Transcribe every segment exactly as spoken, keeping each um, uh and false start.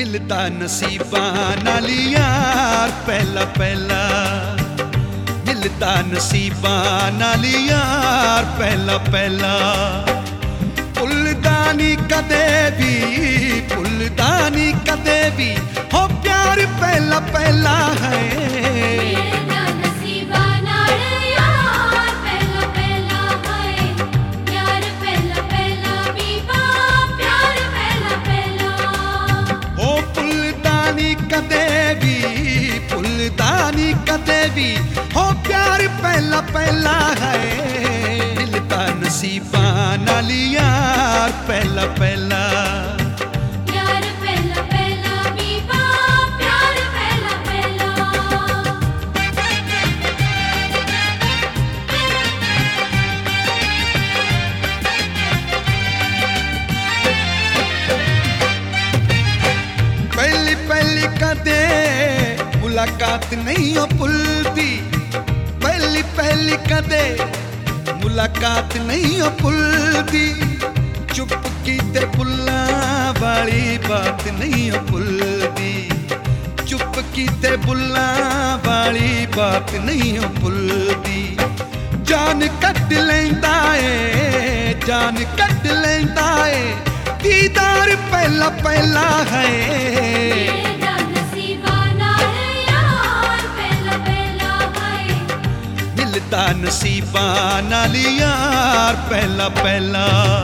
मिलता नसीबां नाल यार पहला पहला, मिलता नसीबां नाल यार पहला पहला। भुलदा नी कदे भी, भुलदा नी कदे भी हो प्यार पहला पहला है। कदे भी हो प्यार पहला पहला है। मिलता नसीबां नाल यार पहला पहला, यार पहला पहला बीबा प्यार पहला पहला। पहली पहली कदे मुलाकात नहीं हो भुलदी, पहली पहली कदे मुलाकात नहीं हो भुलदी। चुप कीते बुल्ला वाली बात नहीं हो भुलदी, चुप कीते बुल्ला वाली बात नहीं हो भुलदी। जान कट लैंदा है, जान कट लैंदा है, दीदार पहला पहला है। मिलता नसीबां नाल यार पहला पहला।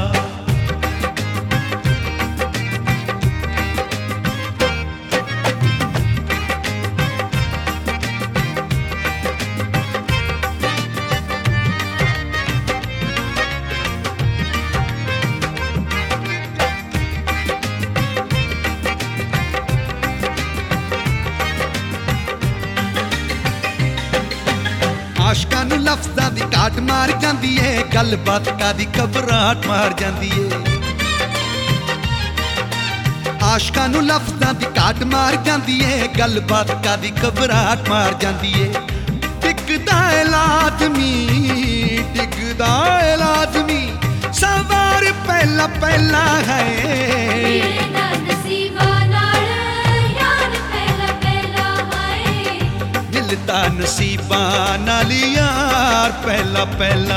आशकां नूं लफ्ज़ां दी घाट मार जांदी है, गलबात कादी घबराहट मार जांदी है। आशकां नूं लफ्ज़ां दी घाट मार जांदी है, गलबात कादी घबराहट मार जांदी है। डिगदा है लाज़मी, डिगदा है लाज़मी, सवार पहला पहला है। मिलता नसीबां नाल यार पहला पहला।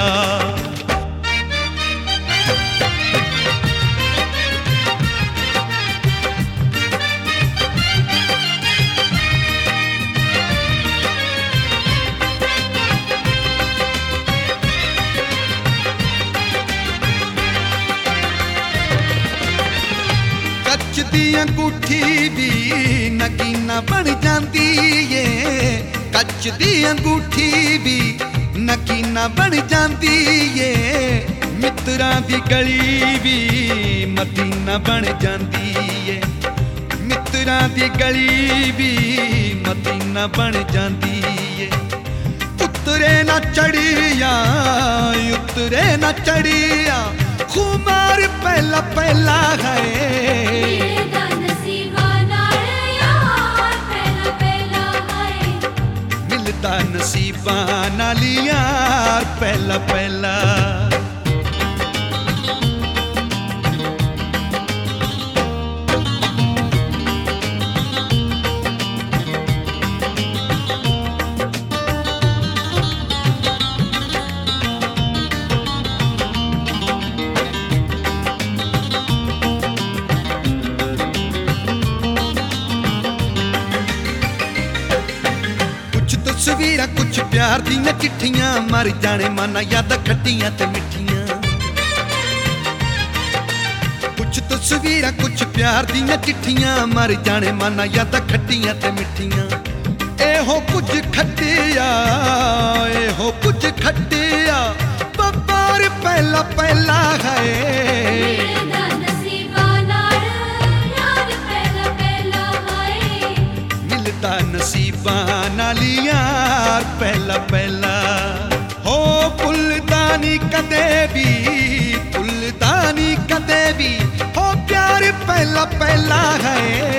कच दी अंगूठी भी नगीना बन जांदी है, कच दी अंगूठी भी नगीना बन जांदी है। मित्रां दी गली भी मदीना बन जांदी है, मित्रां दी गली भी मदीना बन जांदी है। उतरे ना चढ़िया, उतरे ना चढ़िया, खुमार पहला पहला है। मिलता नसीबां नाल यार पहला पहला। तस्वीरां कुछ प्यार दियां चिट्ठियां, मर जाने माना यादां खट्टियां ते मिठियां। कुछ तस्वीरां कुछ प्यार दियां चिट्ठियां, मर जाने माना यादां खट्टियां ते मिठियां। एहो कुछ खट्टिया, एहो कुछ खट्टिया, बबार पहला पहला है। मिलता नसीबां नाल यार पहला पहला। हो भुलदा नी कदे भी, भुलदा नी कदे भी, हो प्यार पहला पहला है।